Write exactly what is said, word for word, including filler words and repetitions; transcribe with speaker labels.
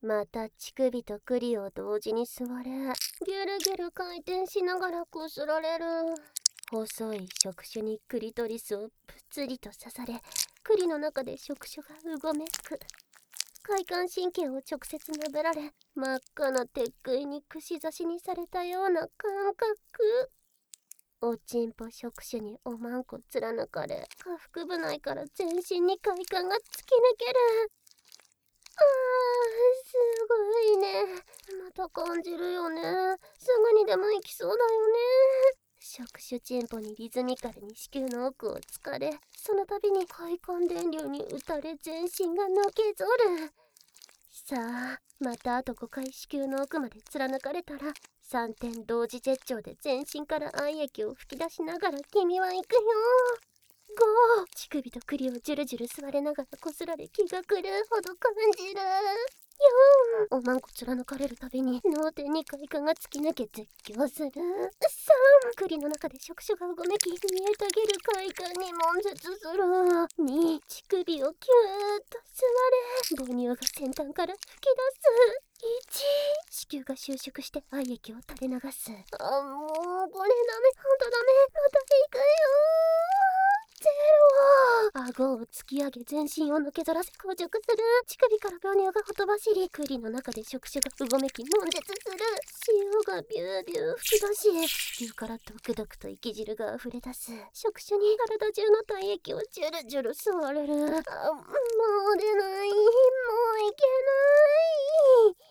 Speaker 1: また乳首とクリを同時に吸われ、ギュルギュル回転しながらこすられる。細い触手にクリトリスをぷつりと刺され、クリの中で触手がうごめく。快感神経を直接殴られ、真っ赤な鉄杭に串刺しにされたような感覚。おちんぽ触手におまんこ貫かれ、下腹部内から全身に快感が突き抜ける。あー、すごいね。また感じるよね。すぐにでも行きそうだよね。触手チンポにリズミカルに子宮の奥を突かれ、その度に快感電流に打たれ全身がのけぞる。さあ、またあとごかい子宮の奥まで貫かれたら、さんてん同時絶頂で全身から愛液を吹き出しながら君は行くよ。ご、乳首と栗をジュルジュル吸われながらこすられ気が狂うほど感じる。よん、おまんこ貫かれるたびに脳天に快感が突き抜け絶叫する。さん、栗の中で触手がうごめき、見えたげる快感に悶絶する。に、乳首をキューッと吸われ、母乳が先端から吹き出す。いち、子宮が収縮して愛液を垂れ流す。あ、もうこれダメ、ほんとダメ、また行くよ。ゼロ。顎を突き上げ全身をのけぞらせ硬直する。乳首から母乳がほとばしり、栗の中で触手がうごめき悶絶する。潮がビュービュー吹き出し、子宮からドクドクと生き汁が溢れ出す。触手に体中の体液をジュルジュル吸われる。あ、もう出ない、もういけない。